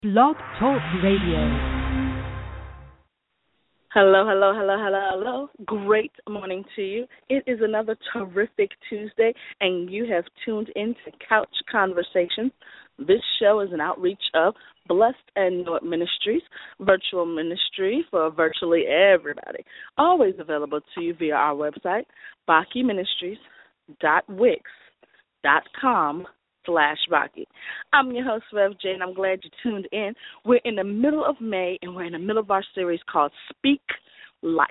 Blog Talk Radio. Hello, hello, hello, hello, hello. Great morning to you. It is another terrific Tuesday, and you have tuned in to Couch Conversations. This show is an outreach of Blessed and Know It Ministries, virtual ministry for virtually everybody. Always available to you via our website, BakiMinistries.wix.com/Baki. I'm your host, Rev J, and I'm glad you tuned in. We're in the middle of May, and we're in the middle of our series called Speak Life.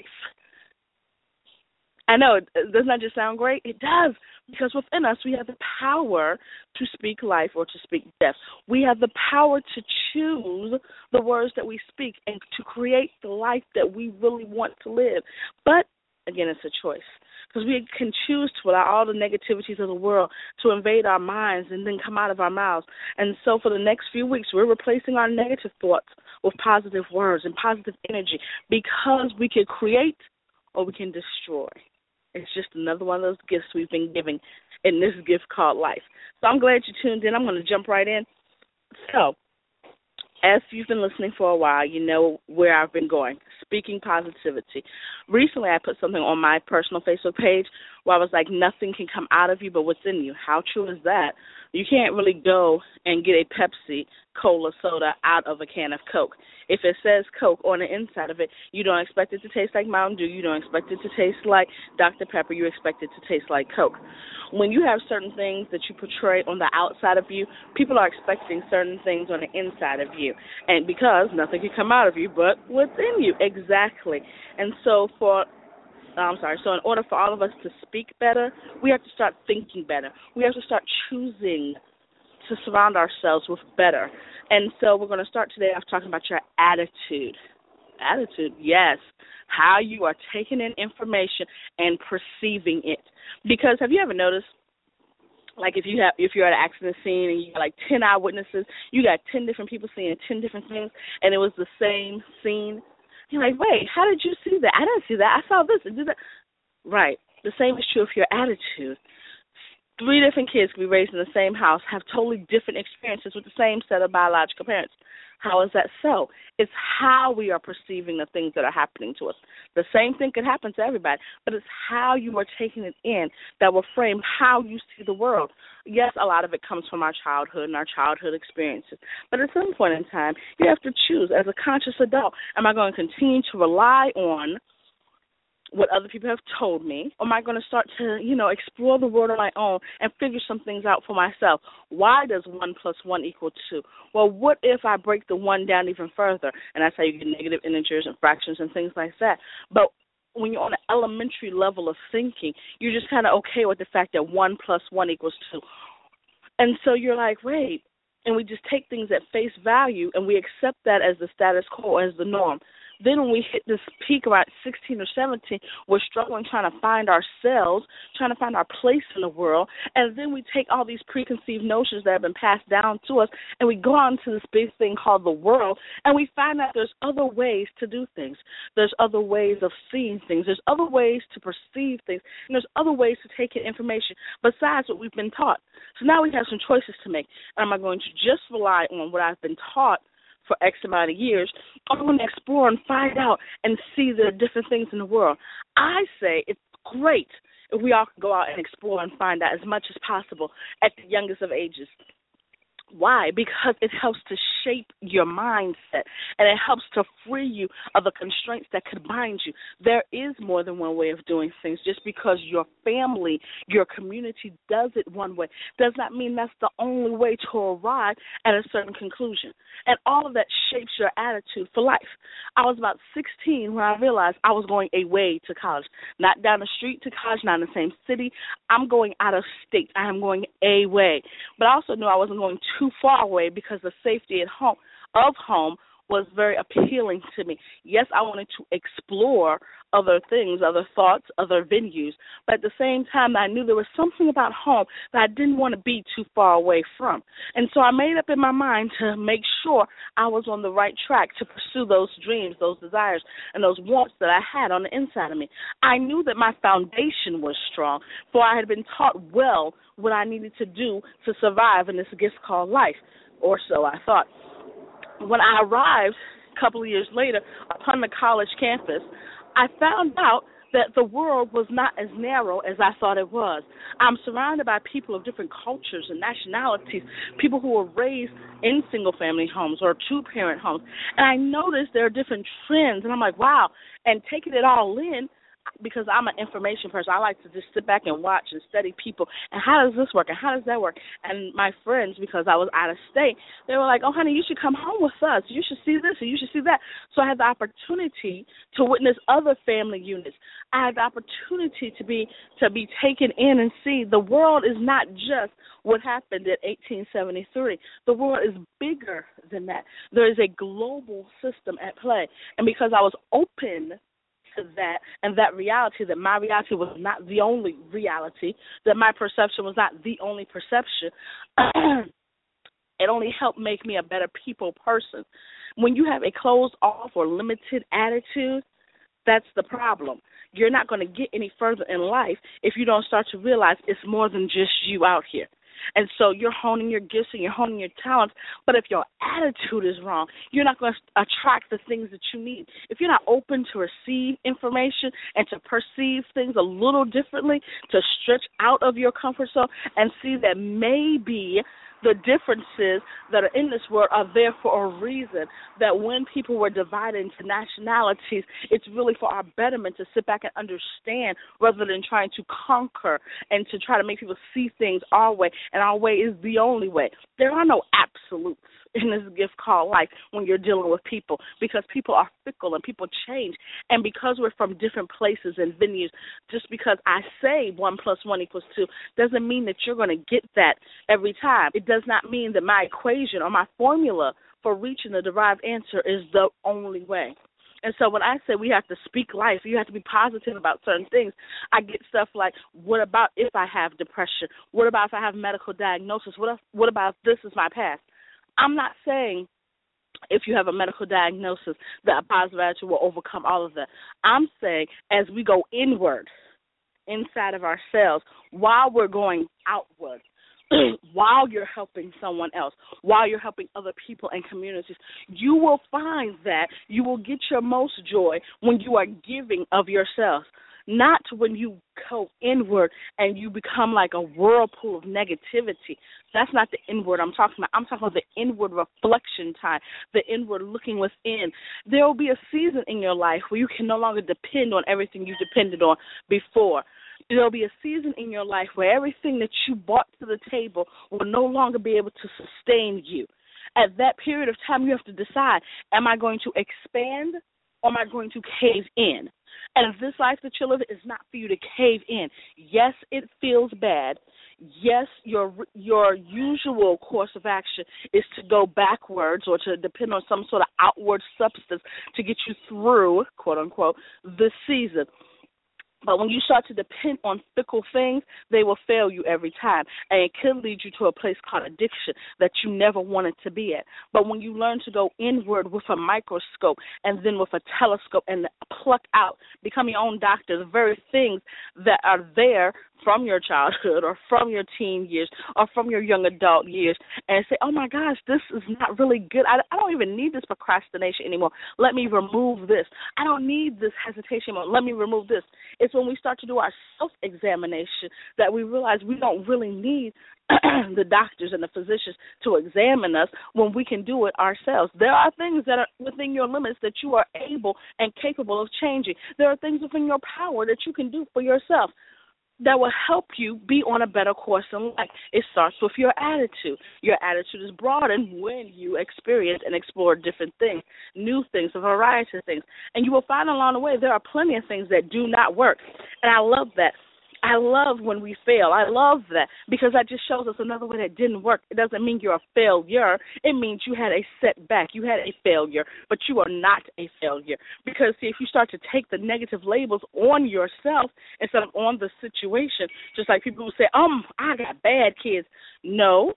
I know, doesn't that just sound great? It does, because within us we have the power to speak life or to speak death. We have the power to choose the words that we speak and to create the life that we really want to live. But, again, it's a choice. Because we can choose to allow all the negativities of the world to invade our minds and then come out of our mouths. And so for the next few weeks, we're replacing our negative thoughts with positive words and positive energy, because we can create or we can destroy. It's just another one of those gifts we've been giving in this gift called life. So I'm glad you tuned in. I'm going to jump right in. So, as you've been listening for a while, you know where I've been going, speaking positivity. Recently, I put something on my personal Facebook page where I was like, nothing can come out of you but what's in you. How true is that? You can't really go and get a Pepsi Cola soda out of a can of Coke. If it says Coke on the inside of it, you don't expect it to taste like Mountain Dew. You don't expect it to taste like Dr. Pepper. You expect it to taste like Coke. When you have certain things that you portray on the outside of you, people are expecting certain things on the inside of you. And because nothing can come out of you but what's in you. Exactly. And so so in order for all of us to speak better, we have to start thinking better. We have to start choosing to surround ourselves with better. And so we're going to start today off talking about your attitude. Attitude, yes. How you are taking in information and perceiving it. Because have you ever noticed, like if you're at an accident scene and you got like 10 eyewitnesses, you got 10 different people seeing 10 different things, and it was the same scene? You're like, wait, how did you see that? I didn't see that. I saw this and did that. Right. The same is true of your attitude. 3 different kids can be raised in the same house, have totally different experiences with the same set of biological parents. How is that so? It's how we are perceiving the things that are happening to us. The same thing could happen to everybody, but it's how you are taking it in that will frame how you see the world. Yes, a lot of it comes from our childhood and our childhood experiences, but at some point in time, you have to choose as a conscious adult, am I going to continue to rely on what other people have told me, or am I going to start to, explore the world on my own and figure some things out for myself? Why does 1 + 1 = 2? Well, what if I break the 1 down even further? And that's how you get negative integers and fractions and things like that. But when you're on an elementary level of thinking, you're just kind of okay with the fact that 1 + 1 = 2. And so you're like, wait, and we just take things at face value and we accept that as the status quo, as the norm. Then when we hit this peak around 16 or 17, we're struggling trying to find ourselves, trying to find our place in the world, and then we take all these preconceived notions that have been passed down to us, and we go on to this big thing called the world, and we find out there's other ways to do things. There's other ways of seeing things. There's other ways to perceive things, and there's other ways to take in information besides what we've been taught. So now we have some choices to make. Am I going to just rely on what I've been taught for X amount of years, I'm going to explore and find out and see the different things in the world? I say it's great if we all can go out and explore and find out as much as possible at the youngest of ages. Why? Because it helps to shape your mindset, and it helps to free you of the constraints that could bind you. There is more than one way of doing things. Just because your family, your community does it one way does not mean that's the only way to arrive at a certain conclusion. And all of that shapes your attitude for life. I was about 16 when I realized I was going away to college. Not down the street to college, not in the same city. I'm going out of state. I am going away. But I also knew I wasn't going too far away because the safety at home was very appealing to me. Yes, I wanted to explore other things, other thoughts, other venues, but at the same time, I knew there was something about home that I didn't want to be too far away from. And so I made up in my mind to make sure I was on the right track to pursue those dreams, those desires, and those wants that I had on the inside of me. I knew that my foundation was strong, for I had been taught well what I needed to do to survive in this gift called life, or so I thought. When I arrived a couple of years later upon the college campus, I found out that the world was not as narrow as I thought it was. I'm surrounded by people of different cultures and nationalities, people who were raised in single-family homes or two-parent homes. And I noticed there are different trends, and I'm like, wow. And taking it all in, because I'm an information person, I like to just sit back and watch and study people. And how does this work? And how does that work? And my friends, because I was out of state, they were like, oh, honey, you should come home with us. You should see this and you should see that. So I had the opportunity to witness other family units. I had the opportunity to be taken in and see the world is not just what happened in 1873. The world is bigger than that. There is a global system at play. And because I was open to that and that reality, that my reality was not the only reality, that my perception was not the only perception, it only helped make me a better people person. When you have a closed off or limited attitude, that's the problem. You're not going to get any further in life if you don't start to realize it's more than just you out here. And so you're honing your gifts and you're honing your talents, but if your attitude is wrong, you're not going to attract the things that you need. If you're not open to receive information and to perceive things a little differently, to stretch out of your comfort zone and see that maybe the differences that are in this world are there for a reason, that when people were divided into nationalities, it's really for our betterment to sit back and understand rather than trying to conquer and to try to make people see things our way, and our way is the only way. There are no absolutes in this gift called life when you're dealing with people, because people are fickle and people change. And because we're from different places and venues, just because I say 1 + 1 = 2 doesn't mean that you're going to get that every time. It does not mean that my equation or my formula for reaching the derived answer is the only way. And so when I say we have to speak life, you have to be positive about certain things, I get stuff like, what about if I have depression? What about if I have medical diagnosis? What about if this is my past? I'm not saying if you have a medical diagnosis that a positive attitude will overcome all of that. I'm saying as we go inward, inside of ourselves, while we're going outward, while you're helping someone else, while you're helping other people and communities, you will find that you will get your most joy when you are giving of yourself, not when you go inward and you become like a whirlpool of negativity. That's not the inward I'm talking about. I'm talking about the inward reflection time, the inward looking within. There will be a season in your life where you can no longer depend on everything you depended on before. There will be a season in your life where everything that you brought to the table will no longer be able to sustain you. At that period of time, you have to decide, am I going to expand or am I going to cave in? And if this life that you're living is not for you to cave in, yes, it feels bad. Yes, your usual course of action is to go backwards or to depend on some sort of outward substance to get you through, quote unquote, this season. But when you start to depend on fickle things, they will fail you every time. And it could lead you to a place called addiction that you never wanted to be at. But when you learn to go inward with a microscope and then with a telescope and pluck out, become your own doctor, the very things that are there from your childhood or from your teen years or from your young adult years, and say, oh, my gosh, this is not really good. I don't even need this procrastination anymore. Let me remove this. I don't need this hesitation anymore. Let me remove this. It's when we start to do our self-examination that we realize we don't really need the doctors and the physicians to examine us when we can do it ourselves. There are things that are within your limits that you are able and capable of changing. There are things within your power that you can do for yourself that will help you be on a better course in life. It starts with your attitude. Your attitude is broadened when you experience and explore different things, new things, a variety of things. And you will find along the way there are plenty of things that do not work. And I love that. I love when we fail. I love that because that just shows us another way that didn't work. It doesn't mean you're a failure. It means you had a setback. You had a failure, but you are not a failure. Because, see, if you start to take the negative labels on yourself instead of on the situation, just like people who say, I got bad kids. No.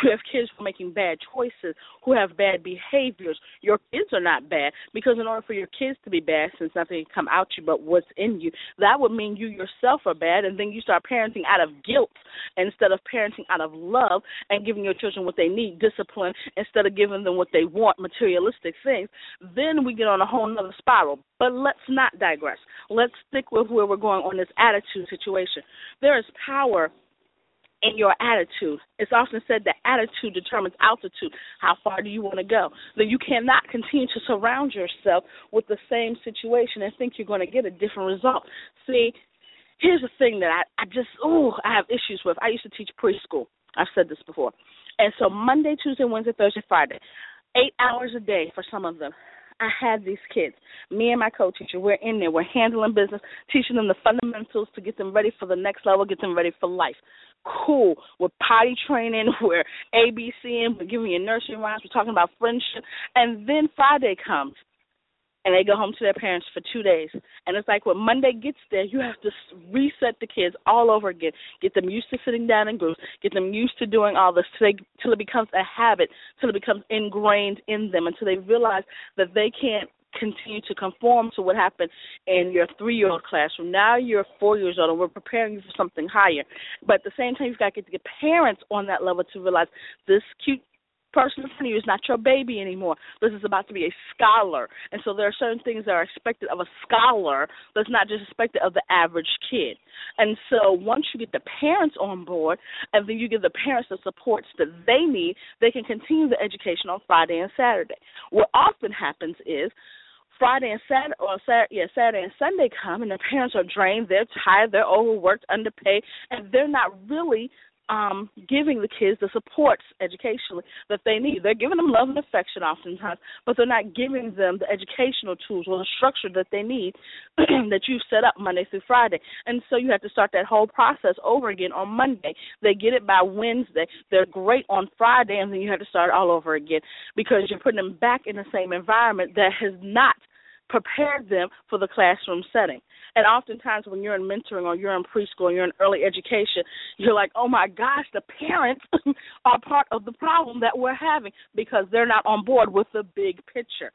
You have kids who are making bad choices, who have bad behaviors. Your kids are not bad, because in order for your kids to be bad, since nothing can come out you but what's in you, that would mean you yourself are bad, and then you start parenting out of guilt instead of parenting out of love and giving your children what they need, discipline, instead of giving them what they want, materialistic things. Then we get on a whole nother spiral. But let's not digress. Let's stick with where we're going on this attitude situation. There is power in your attitude. It's often said that attitude determines altitude. How far do you want to go? That you cannot continue to surround yourself with the same situation and think you're going to get a different result. See, here's the thing that I have issues with. I used to teach preschool. I've said this before. And so Monday, Tuesday, Wednesday, Thursday, Friday, 8 hours a day for some of them, I had these kids. Me and my co-teacher, we're in there. We're handling business, teaching them the fundamentals to get them ready for the next level, get them ready for life. Cool. We're potty training. We're ABCing. We're giving you nursery rhymes. We're talking about friendship. And then Friday comes, and they go home to their parents for 2 days. And it's like when Monday gets there, you have to reset the kids all over again, get them used to sitting down in groups, get them used to doing all this till it becomes a habit, till it becomes ingrained in them, until they realize that they can't continue to conform to what happened in your 3-year-old classroom. Now you're 4 years old, and we're preparing you for something higher. But at the same time, you've got to get the parents on that level to realize this cute person in front of you is not your baby anymore. This is about to be a scholar. And so there are certain things that are expected of a scholar that's not just expected of the average kid. And so once you get the parents on board, and then you give the parents the supports that they need, they can continue the education on Friday and Saturday. What often happens is Friday and Saturday and Sunday come, and the parents are drained, they're tired, they're overworked, underpaid, and they're not really giving the kids the supports educationally that they need. They're giving them love and affection oftentimes, but they're not giving them the educational tools or the structure that they need that you've set up Monday through Friday. And so you have to start that whole process over again on Monday. They get it by Wednesday. They're great on Friday, and then you have to start all over again because you're putting them back in the same environment that has not prepared them for the classroom setting. And oftentimes when you're in mentoring or you're in preschool or you're in early education, you're like, oh, my gosh, the parents are part of the problem that we're having because they're not on board with the big picture.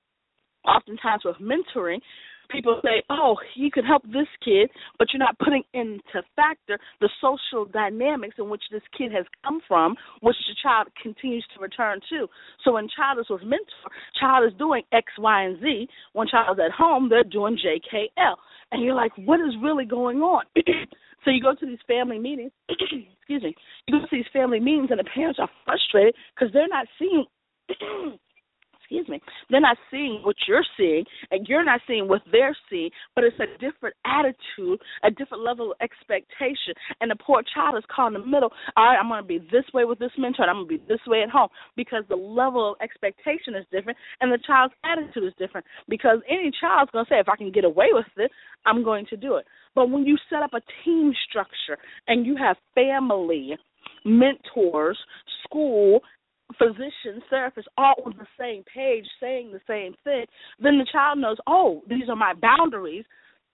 Oftentimes with mentoring, people say, oh, you can help this kid, but you're not putting into factor the social dynamics in which this kid has come from, which the child continues to return to. So when child is with mentor, child is doing X, Y, and Z. When child is at home, they're doing JKL. And you're like, what is really going on? So you go to these family meetings, excuse me, you go to these family meetings and the parents are frustrated because they're not seeing they're not seeing what you're seeing, and you're not seeing what they're seeing, but it's a different attitude, a different level of expectation, and the poor child is caught in the middle. All right, I'm going to be this way with this mentor, and I'm going to be this way at home, because the level of expectation is different, and the child's attitude is different, because any child's going to say, if I can get away with it, I'm going to do it. But when you set up a team structure, and you have family, mentors, school, physicians, therapists, all on the same page saying the same thing, then the child knows, oh, these are my boundaries.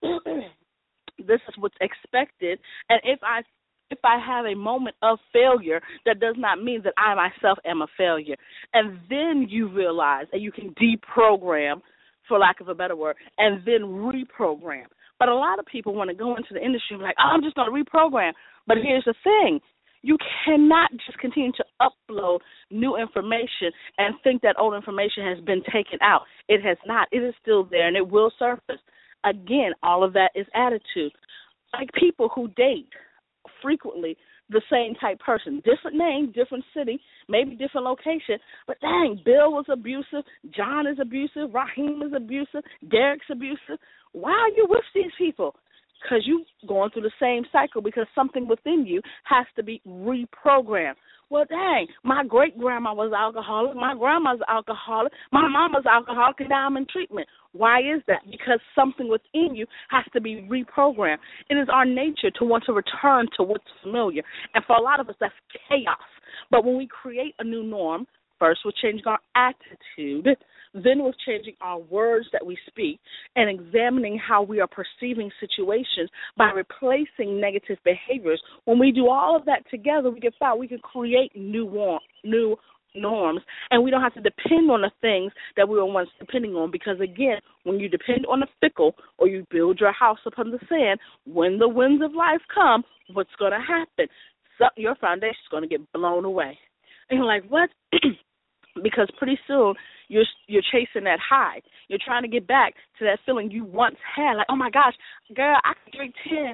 This is what's expected. And if I have a moment of failure, that does not mean that I myself am a failure. And then you realize that you can deprogram, for lack of a better word, and then reprogram. But a lot of people want to go into the industry and be like, oh, I'm just going to reprogram. But here's the thing. You cannot just continue to upload new information and think that old information has been taken out. It has not. It is still there, and it will surface. Again, all of that is attitude. Like people who date frequently the same type person, different name, different city, maybe different location, but dang, Bill was abusive, John is abusive, Raheem is abusive, Derek's abusive. Why are you with these people? Because you're going through the same cycle, because something within you has to be reprogrammed. Well, dang, my great-grandma was alcoholic, my grandma's alcoholic, my mama's alcoholic, and now I'm in treatment. Why is that? Because something within you has to be reprogrammed. It is our nature to want to return to what's familiar. And for a lot of us, that's chaos. But when we create a new norm, first we're changing our attitude, Then with changing our words that we speak and examining how we are perceiving situations by replacing negative behaviors. When we do all of that together, we can create new norms, and we don't have to depend on the things that we were once depending on, because, again, when you depend on the fickle or you build your house upon the sand, when the winds of life come, what's going to happen? So your foundation is going to get blown away. And you're like, what? Because pretty soon you're chasing that high. You're trying to get back to that feeling you once had. Like, oh my gosh, girl, I can drink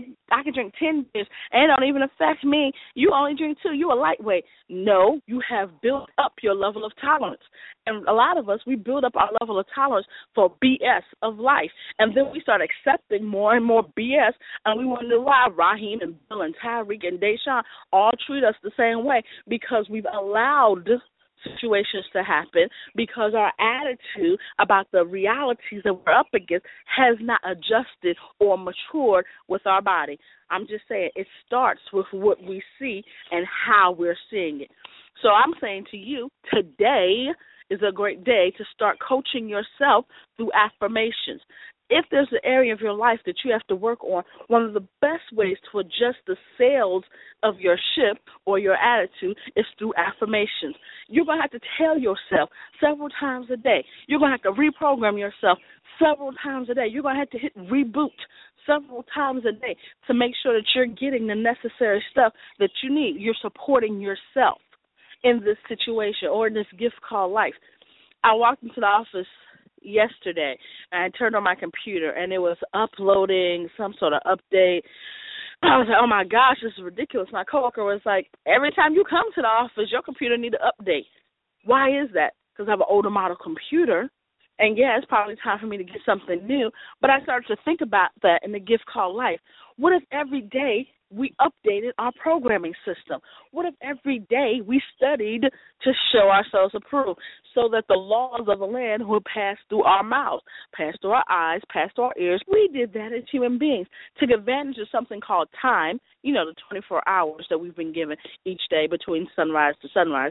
10 beers, and it don't even affect me. You only drink 2. You a lightweight. No, you have built up your level of tolerance. And a lot of us, we build up our level of tolerance for BS of life. And then we start accepting more and more BS, and we wonder why Raheem and Bill and Tyreek and Deshaun all treat us the same way, because we've allowed situations to happen, because our attitude about the realities that we're up against has not adjusted or matured with our body. I'm just saying, it starts with what we see and how we're seeing it. So I'm saying to you, today is a great day to start coaching yourself through affirmations. If there's an area of your life that you have to work on, one of the best ways to adjust the sails of your ship or your attitude is through affirmations. You're going to have to tell yourself several times a day. You're going to have to reprogram yourself several times a day. You're going to have to hit reboot several times a day to make sure that you're getting the necessary stuff that you need. You're supporting yourself in this situation or in this gift called life. I walked into the office yesterday, and I turned on my computer, and it was uploading some sort of update. I was like, oh, my gosh, this is ridiculous. My coworker was like, every time you come to the office, your computer need to update. Why is that? Because I have an older model computer, and, yeah, it's probably time for me to get something new. But I started to think about that in the gift called life. What if every day we updated our programming system? What if every day we studied to show ourselves approved, so that the laws of the land would pass through our mouths, pass through our eyes, pass through our ears? We did that as human beings, took advantage of something called time, the 24 hours that we've been given each day between sunrise to sunrise,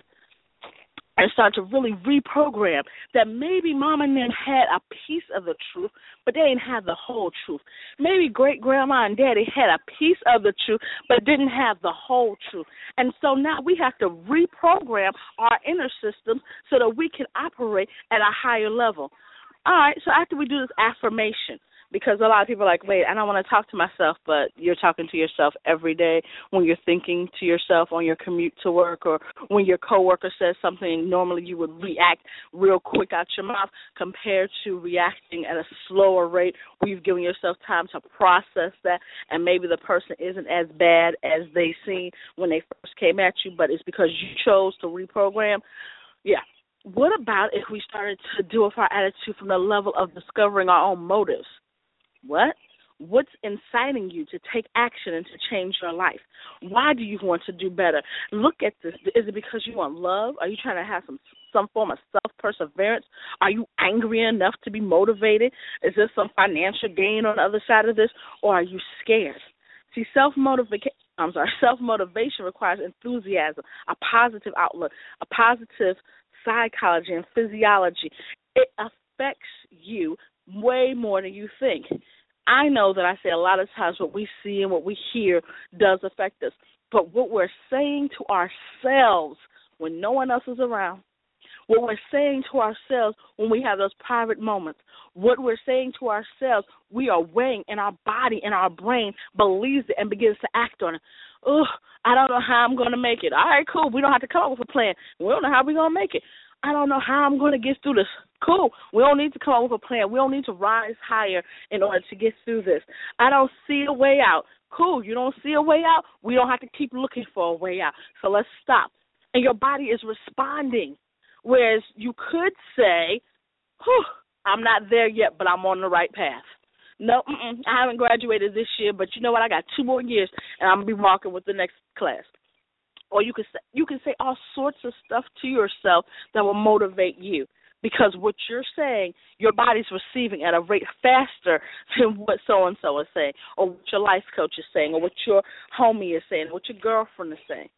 and start to really reprogram that maybe mom and them had a piece of the truth, but they didn't have the whole truth. Maybe great-grandma and daddy had a piece of the truth, but didn't have the whole truth. And so now we have to reprogram our inner systems so that we can operate at a higher level. All right, so after we do this affirmation, because a lot of people are like, wait, I don't want to talk to myself, but you're talking to yourself every day when you're thinking to yourself on your commute to work, or when your coworker says something, normally you would react real quick out your mouth, compared to reacting at a slower rate where you've given yourself time to process that, and maybe the person isn't as bad as they seem when they first came at you, but it's because you chose to reprogram. Yeah. What about if we started to deal with our attitude from the level of discovering our own motives? What's inciting you to take action and to change your life? Why do you want to do better? Look at this. Is it because you want love? Are you trying to have some form of self-perseverance? Are you angry enough to be motivated? Is there some financial gain on the other side of this? Or are you scared? See, self-motivation requires enthusiasm, a positive outlook, a positive psychology and physiology. It affects you way more than you think. I know that I say a lot of times what we see and what we hear does affect us, but what we're saying to ourselves when no one else is around, what we're saying to ourselves when we have those private moments, what we're saying to ourselves, we are weighing, and our body and our brain believes it and begins to act on it. Oh, I don't know how I'm going to make it. All right, cool. We don't have to come up with a plan. We don't know how we're going to make it. I don't know how I'm going to get through this. Cool. We don't need to come up with a plan. We don't need to rise higher in order to get through this. I don't see a way out. Cool. You don't see a way out? We don't have to keep looking for a way out. So let's stop. And your body is responding. Whereas you could say, I'm not there yet, but I'm on the right path. No, I haven't graduated this year, but you know what? I got 2 more years, and I'm going to be walking with the next class. Or you can say all sorts of stuff to yourself that will motivate you, because what you're saying, your body's receiving at a rate faster than what so-and-so is saying, or what your life coach is saying, or what your homie is saying, or what your girlfriend is saying.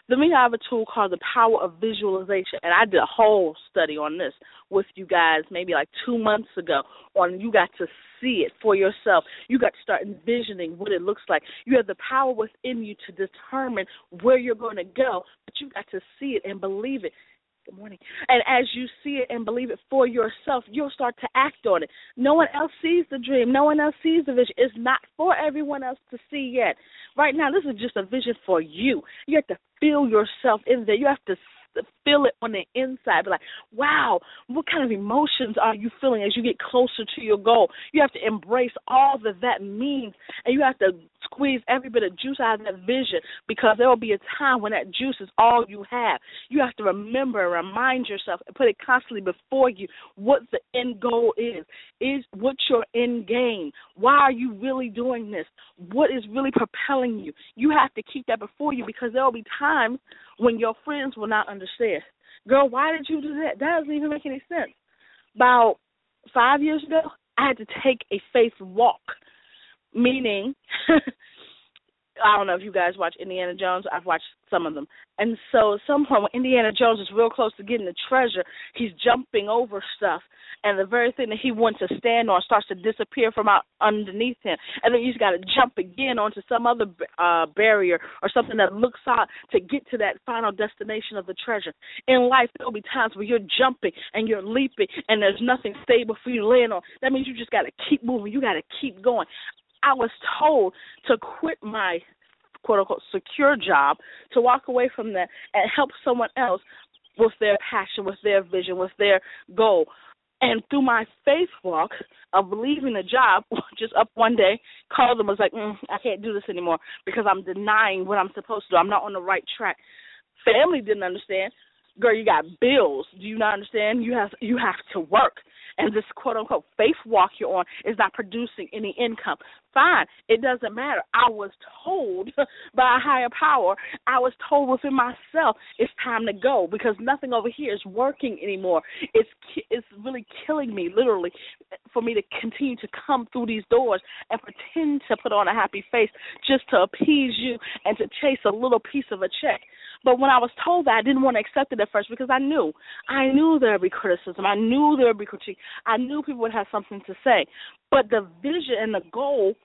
Then we have a tool called the power of visualization, and I did a whole study on this with you guys maybe like 2 months ago on you got to see it for yourself. You got to start envisioning what it looks like. You have the power within you to determine where you're going to go, but you got to see it and believe it. Good morning. And as you see it and believe it for yourself, you'll start to act on it. No one else sees the dream. No one else sees the vision. It's not for everyone else to see yet. Right now, this is just a vision for you. You have to feel yourself in there. You have to feel it on the inside. Be like, wow, what kind of emotions are you feeling as you get closer to your goal? You have to embrace all that means, and you have to squeeze every bit of juice out of that vision, because there will be a time when that juice is all you have. You have to remember and remind yourself and put it constantly before you what the end goal is what's your end game. Why are you really doing this? What is really propelling you? You have to keep that before you, because there will be times when your friends will not understand. Girl, why did you do that? That doesn't even make any sense. About 5 years ago, I had to take a faith walk, meaning I don't know if you guys watch Indiana Jones. I've watched some of them. And so at some point when Indiana Jones is real close to getting the treasure, he's jumping over stuff, and the very thing that he wants to stand on starts to disappear from out underneath him. And then he's got to jump again onto some other barrier or something that looks out to get to that final destination of the treasure. In life, there will be times where you're jumping and you're leaping and there's nothing stable for you to land on. That means you just got to keep moving. You got to keep going. I was told to quit my quote-unquote secure job, to walk away from that and help someone else with their passion, with their vision, with their goal. And through my faith walk of leaving the job, just up one day, called them, was like, I can't do this anymore because I'm denying what I'm supposed to do. I'm not on the right track. Family didn't understand. Girl, you got bills. Do you not understand? You have to work. And this quote-unquote faith walk you're on is not producing any income. Fine. It doesn't matter. I was told by a higher power, I was told within myself, it's time to go, because nothing over here is working anymore. It's really killing me, literally, for me to continue to come through these doors and pretend to put on a happy face just to appease you and to chase a little piece of a check. But when I was told that, I didn't want to accept it at first, because I knew there would be criticism. I knew there would be critique. I knew people would have something to say. But the vision and the goal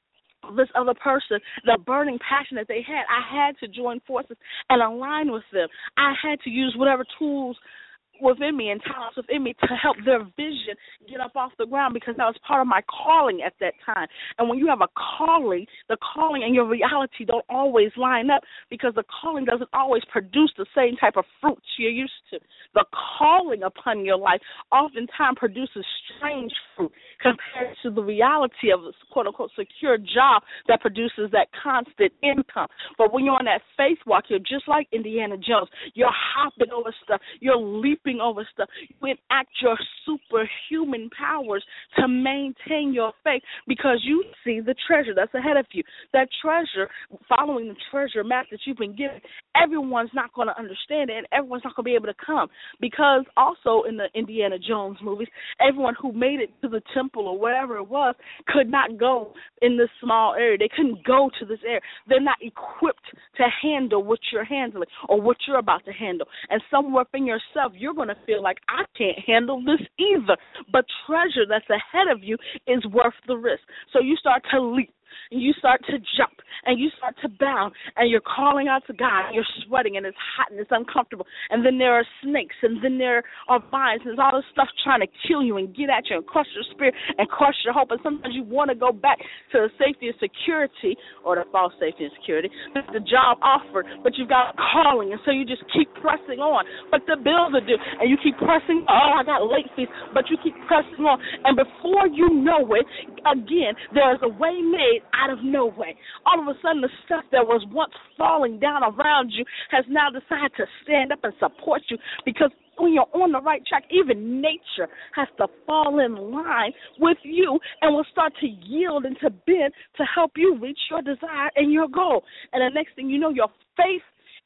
of this other person, the burning passion that they had, I had to join forces and align with them. I had to use whatever tools within me and talents within me to help their vision get up off the ground, because that was part of my calling at that time. And when you have a calling, the calling and your reality don't always line up, because the calling doesn't always produce the same type of fruits you're used to. The calling upon your life oftentimes produces strange fruit compared to the reality of a quote-unquote secure job that produces that constant income. But when you're on that faith walk, you're just like Indiana Jones. You're hopping over stuff. You're leaping over stuff. You enact your superhuman powers to maintain your faith, because you see the treasure that's ahead of you. That treasure, following the treasure map that you've been given, everyone's not going to understand it, and everyone's not going to be able to come, because also in the Indiana Jones movies, everyone who made it to the temple or whatever it was could not go in this small area. They couldn't go to this area. They're not equipped to handle what you're handling or what you're about to handle. And somewhere within yourself, you're going to feel like, I can't handle this either. But treasure that's ahead of you is worth the risk. So you start to leap. And you start to jump, and you start to bound, and you're calling out to God, and you're sweating, and it's hot, and it's uncomfortable, and then there are snakes, and then there are vines, and there's all this stuff trying to kill you and get at you and crush your spirit and crush your hope, and sometimes you want to go back to the safety and security, or the false safety and security that the job offered, but you've got a calling, and so you just keep pressing on, but the bills are due, and you keep pressing, I got late fees, but you keep pressing on, and before you know it, again, there's a way made out of no way. All of a sudden, the stuff that was once falling down around you has now decided to stand up and support you, because when you're on the right track, even nature has to fall in line with you and will start to yield and to bend to help you reach your desire and your goal. And the next thing you know, your faith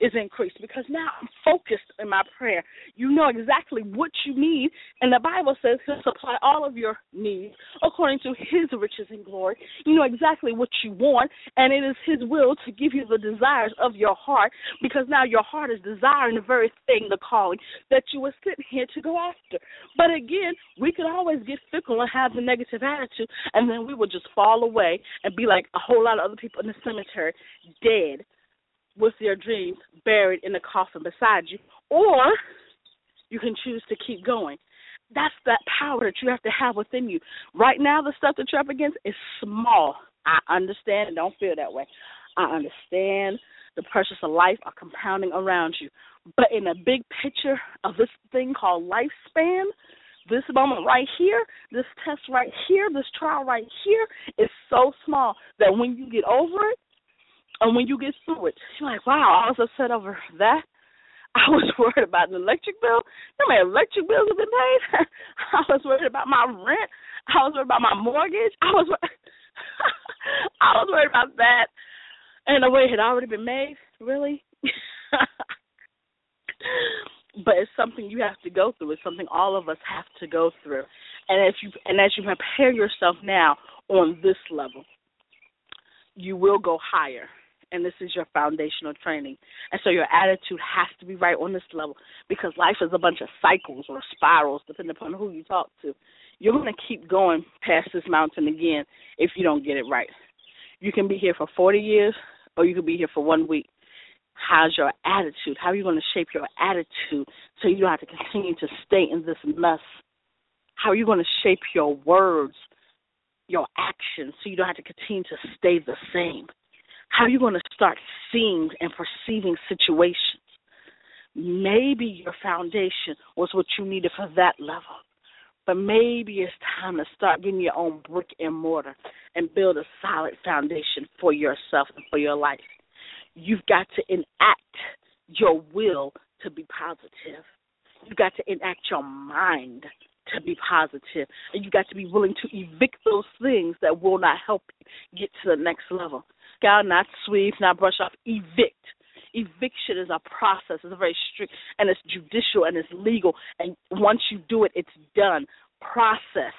is increased because now I'm focused in my prayer. You know exactly what you need, and the Bible says he'll supply all of your needs according to his riches and glory. You know exactly what you want, and it is his will to give you the desires of your heart because now your heart is desiring the very thing, the calling, that you were sent here to go after. But again, we could always get fickle and have the negative attitude, and then we would just fall away and be like a whole lot of other people in the cemetery, dead, with their dreams buried in the coffin beside you, or you can choose to keep going. That's that power that you have to have within you. Right now, the stuff that you're up against is small. I understand and don't feel that way. I understand the pressures of life are compounding around you. But in the big picture of this thing called lifespan, this moment right here, this test right here, this trial right here is so small that when you get over it, and when you get through it, you're like, wow, I was upset over that. I was worried about the electric bill. My electric bills have been paid. I was worried about my rent. I was worried about my mortgage. I was worried about that. And the way it had already been made, really? But it's something you have to go through. It's something all of us have to go through. And as you prepare yourself now on this level, you will go higher. And this is your foundational training. And so your attitude has to be right on this level because life is a bunch of cycles or spirals, depending upon who you talk to. You're going to keep going past this mountain again if you don't get it right. You can be here for 40 years or you can be here for 1 week. How's your attitude? How are you going to shape your attitude so you don't have to continue to stay in this mess? How are you going to shape your words, your actions, so you don't have to continue to stay the same? How are you going to start seeing and perceiving situations? Maybe your foundation was what you needed for that level, but maybe it's time to start getting your own brick and mortar and build a solid foundation for yourself and for your life. You've got to enact your will to be positive. You've got to enact your mind to be positive, and you've got to be willing to evict those things that will not help you get to the next level. God, not sweep, not brush off, evict. Eviction is a process. It's very strict, and it's judicial, and it's legal. And once you do it, it's done. Process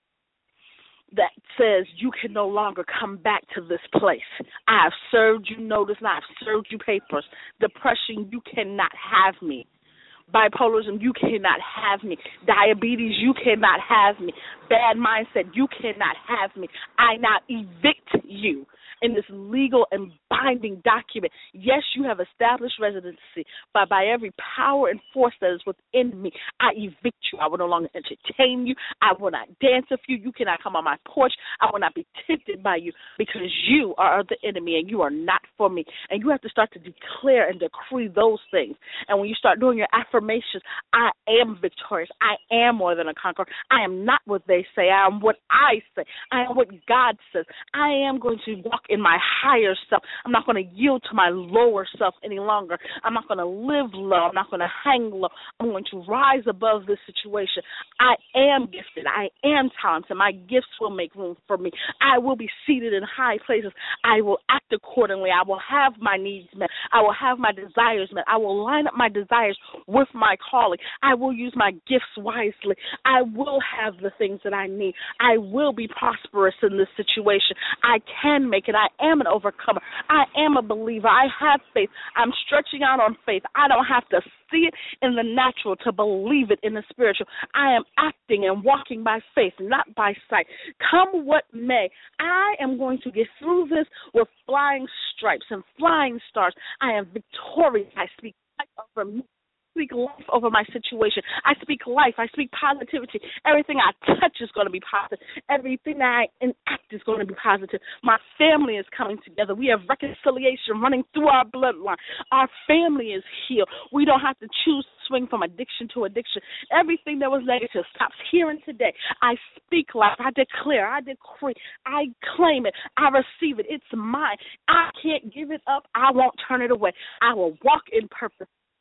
that says you can no longer come back to this place. I have served you notice, and I have served you papers. Depression, you cannot have me. Bipolarism, you cannot have me. Diabetes, you cannot have me. Bad mindset, you cannot have me. I now evict you in this legal and binding document. Yes, you have established residency, but by every power and force that is within me, I evict you. I will no longer entertain you. I will not dance with you. You cannot come on my porch. I will not be tempted by you because you are the enemy and you are not for me. And you have to start to declare and decree those things. And when you start doing your affirmations, I am victorious. I am more than a conqueror. I am not what they say. I am what I say. I am what God says. I am going to walk in my higher self. I'm not going to yield to my lower self any longer. I'm not going to live low. I'm not going to hang low. I'm going to rise above this situation. I am gifted. I am talented. My gifts will make room for me. I will be seated in high places. I will act accordingly. I will have my needs met. I will have my desires met. I will line up my desires with my calling. I will use my gifts wisely. I will have the things that I need. I will be prosperous in this situation. I can make it. I am an overcomer. I am a believer. I have faith. I'm stretching out on faith. I don't have to see it in the natural to believe it in the spiritual. I am acting and walking by faith, not by sight. Come what may, I am going to get through this with flying stripes and flying stars. I am victorious. I speak life over me. Speak life over my situation. I speak life. I speak positivity. Everything I touch is going to be positive. Everything I enact is going to be positive. My family is coming together. We have reconciliation running through our bloodline. Our family is healed. We don't have to choose to swing from addiction to addiction. Everything that was negative stops here and today. I speak life. I declare. I decree. I claim it. I receive it. It's mine. I can't give it up. I won't turn it away. I will walk in purpose.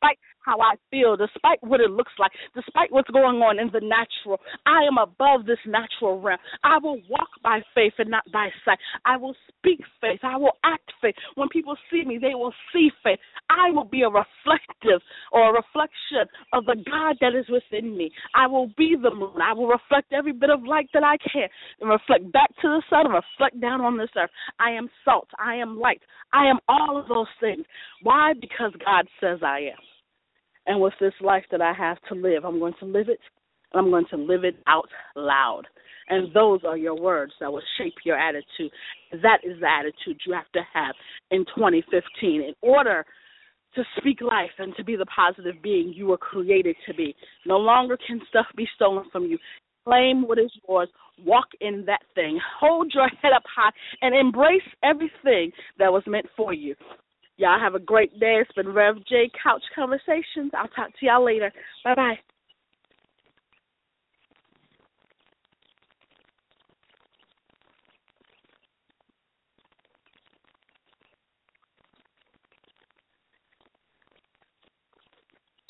despite how I feel, despite what it looks like, despite what's going on in the natural. I am above this natural realm. I will walk by faith and not by sight. I will speak faith. I will act faith. When people see me, they will see faith. I will be a reflective or a reflection of the God that is within me. I will be the moon. I will reflect every bit of light that I can and reflect back to the sun and reflect down on this earth. I am salt. I am light. I am all of those things. Why? Because God says I am. And with this life that I have to live, I'm going to live it, and I'm going to live it out loud. And those are your words that will shape your attitude. That is the attitude you have to have in 2015 in order to speak life and to be the positive being you were created to be. No longer can stuff be stolen from you. Claim what is yours. Walk in that thing. Hold your head up high and embrace everything that was meant for you. Y'all have a great day. It's been Rev J Couch Conversations. I'll talk to y'all later. Bye-bye.